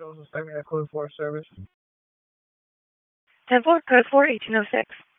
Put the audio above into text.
Also, 7 code 4 service. 10-4, code 4, 1806.